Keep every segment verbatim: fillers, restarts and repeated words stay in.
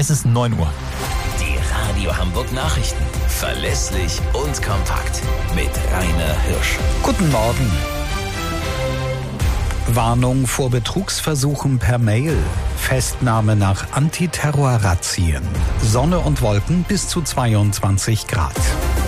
Es ist neun Uhr. Die Radio Hamburg Nachrichten. Verlässlich und kompakt. Mit Rainer Hirsch. Guten Morgen. Warnung vor Betrugsversuchen per Mail. Festnahme nach Antiterror-Razzien. Sonne und Wolken bis zu zweiundzwanzig Grad.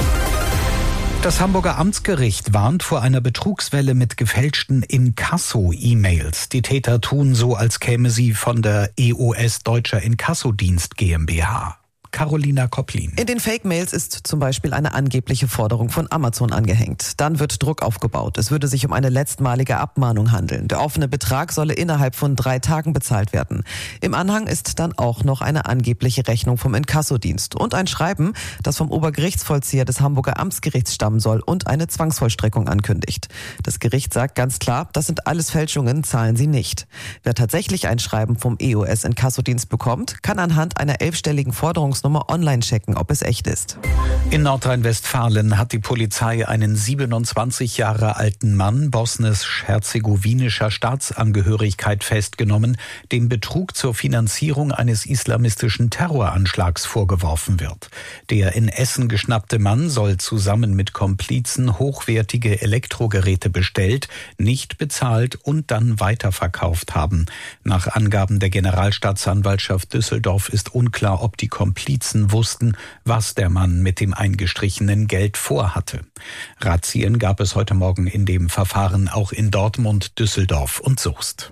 Das Hamburger Amtsgericht warnt vor einer Betrugswelle mit gefälschten Inkasso-E-Mails. Die Täter tun so, als käme sie von der E O S Deutscher Inkassodienst GmbH. Carolina Kopplin. In den Fake-Mails ist zum Beispiel eine angebliche Forderung von Amazon angehängt. Dann wird Druck aufgebaut. Es würde sich um eine letztmalige Abmahnung handeln. Der offene Betrag solle innerhalb von drei Tagen bezahlt werden. Im Anhang ist dann auch noch eine angebliche Rechnung vom Inkassodienst und ein Schreiben, das vom Obergerichtsvollzieher des Hamburger Amtsgerichts stammen soll und eine Zwangsvollstreckung ankündigt. Das Gericht sagt ganz klar, das sind alles Fälschungen, zahlen Sie nicht. Wer tatsächlich ein Schreiben vom E O S Inkassodienst bekommt, kann anhand einer elfstelligen Forderungs Nummer online checken, ob es echt ist. In Nordrhein-Westfalen hat die Polizei einen siebenundzwanzig Jahre alten Mann bosnisch-herzegowinischer Staatsangehörigkeit festgenommen, dem Betrug zur Finanzierung eines islamistischen Terroranschlags vorgeworfen wird. Der in Essen geschnappte Mann soll zusammen mit Komplizen hochwertige Elektrogeräte bestellt, nicht bezahlt und dann weiterverkauft haben. Nach Angaben der Generalstaatsanwaltschaft Düsseldorf ist unklar, ob die Komplizen wussten, was der Mann mit dem eingestrichenen Geld vorhatte. Razzien gab es heute Morgen in dem Verfahren auch in Dortmund, Düsseldorf und Soest.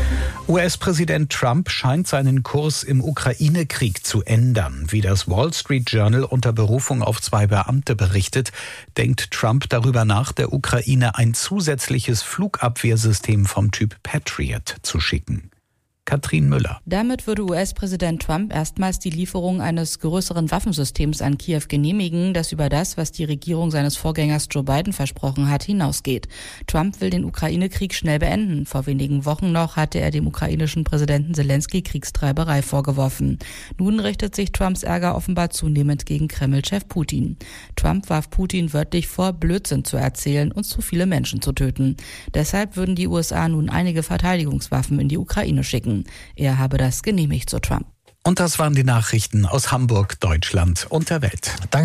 U S-Präsident Trump scheint seinen Kurs im Ukraine-Krieg zu ändern. Wie das Wall Street Journal unter Berufung auf zwei Beamte berichtet, denkt Trump darüber nach, der Ukraine ein zusätzliches Flugabwehrsystem vom Typ Patriot zu schicken. Katrin Müller. Damit würde U S-Präsident Trump erstmals die Lieferung eines größeren Waffensystems an Kiew genehmigen, das über das, was die Regierung seines Vorgängers Joe Biden versprochen hat, hinausgeht. Trump will den Ukraine-Krieg schnell beenden. Vor wenigen Wochen noch hatte er dem ukrainischen Präsidenten Zelensky Kriegstreiberei vorgeworfen. Nun richtet sich Trumps Ärger offenbar zunehmend gegen Kreml-Chef Putin. Trump warf Putin wörtlich vor, Blödsinn zu erzählen und zu viele Menschen zu töten. Deshalb würden die U S A nun einige Verteidigungswaffen in die Ukraine schicken. Er habe das genehmigt, so Trump. Und das waren die Nachrichten aus Hamburg, Deutschland und der Welt. Danke.